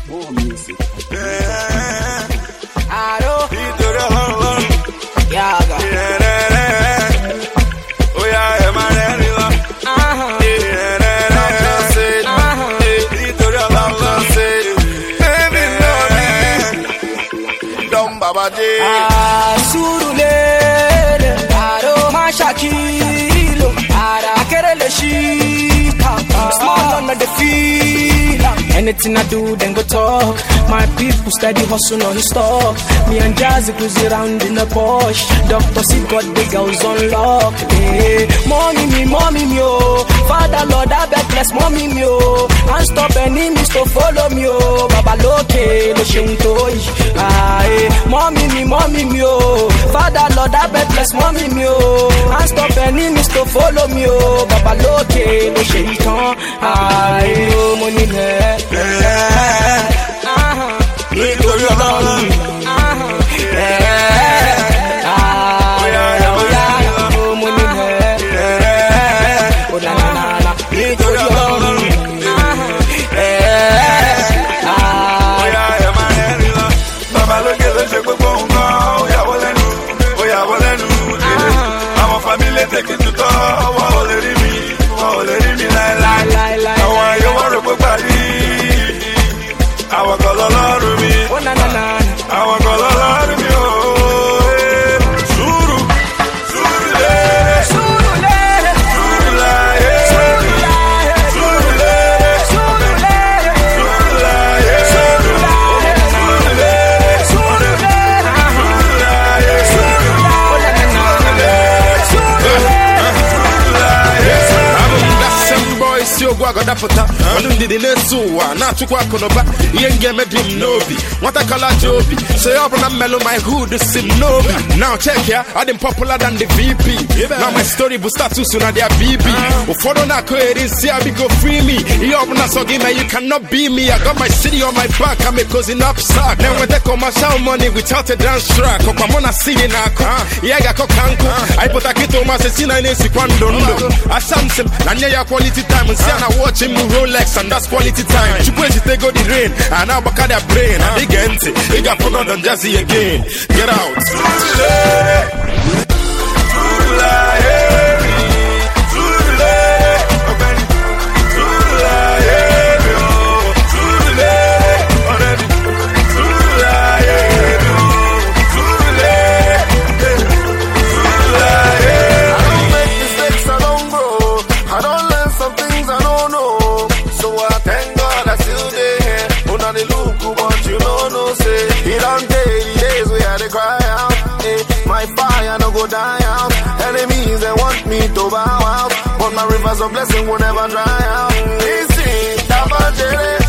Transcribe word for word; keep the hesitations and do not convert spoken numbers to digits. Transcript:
More music. I know. Yeah, oh yeah, I'm a real. uh-huh. Ah, Surulere, Aro Mashakilo, Ara Kerele Shika, small on the feel. Anything I do, then go talk. My people steady hustle non-stop. Me and Jazzy cruise around in a Porsche. Doctor C got the girls on lock. Hey, mommy me, mommy me, oh. Father Lord, I beg bless mommy me, oh. And stop enemies to follow me, oh. Baba Loke, lo shintoi. Ah, hey, mommy me, mommy me, oh. Father Lord, I beg bless mommy me, oh. And stop enemies to follow me, oh. Baba Loke, lo shinton. Ah, hey, oh, money there. Uh-huh. Take it to go, oh, let it be, oh, let it be, lie, lie, lie, lie. I want you want to go body. I want to go along with me. Oh, na, na, na. I want to go along with me, oh. Suru, Suru, Suru, I got that put up. I don't need the nesu. Not to quack on the back. You ain't get me dream nobi. What I call a jobi. Say up on a mellow my hood to see nobi. Now check here. I didn't popular than the V P. Now my story will start too soon at their B B. Before I go ahead and see I be go free me. You open us again, man. You cannot be me. I got my city on my back. I'm a cousin upsack. Now when they come my show money without a dance track. Come on, I see in a car. Yeah, I got kanko. I put a kit on my sesina in a sequando. I samsem. Nanya quality time and see I watching me Rolex and that's quality time. You put it they go the rain and now back at their brain and they get it. They got put on Jazzy again. Get out. Die out. Enemies they want me to bow out, but my rivers of blessing will never dry out. Easy,